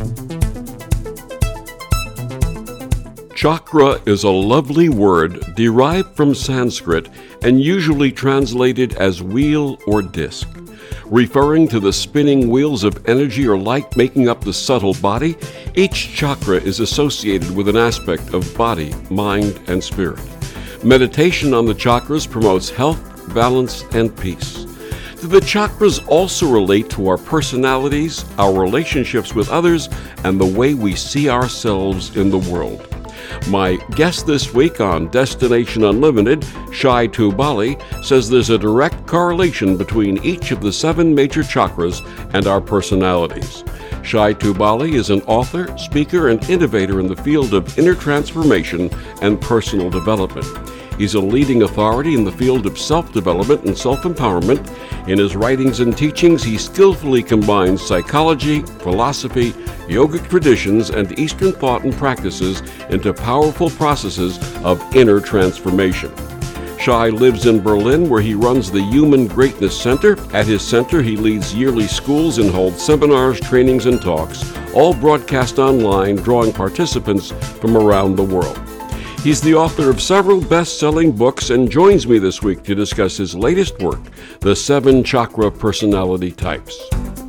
Chakra is a lovely word derived from Sanskrit and usually translated as wheel or disc. Referring to the spinning wheels of energy or light making up the subtle body, each chakra is associated with an aspect of body, mind, and spirit. Meditation on the chakras promotes health, balance, and peace. The chakras also relate to our personalities, our relationships with others, and the way we see ourselves in the world. My guest this week on Destination Unlimited, Shai Tubali, says there's a direct correlation between each of the 7 major chakras and our personalities. Shai Tubali is an author, speaker, and innovator in the field of inner transformation and personal development. He's a leading authority in the field of self-development and self-empowerment. In his writings and teachings, he skillfully combines psychology, philosophy, yogic traditions, and Eastern thought and practices into powerful processes of inner transformation. Shai lives in Berlin, where he runs the Human Greatness Center. At his center, he leads yearly schools and holds seminars, trainings, and talks, all broadcast online, drawing participants from around the world. He's the author of several best-selling books and joins me this week to discuss his latest work, The 7 Chakra Personality Types.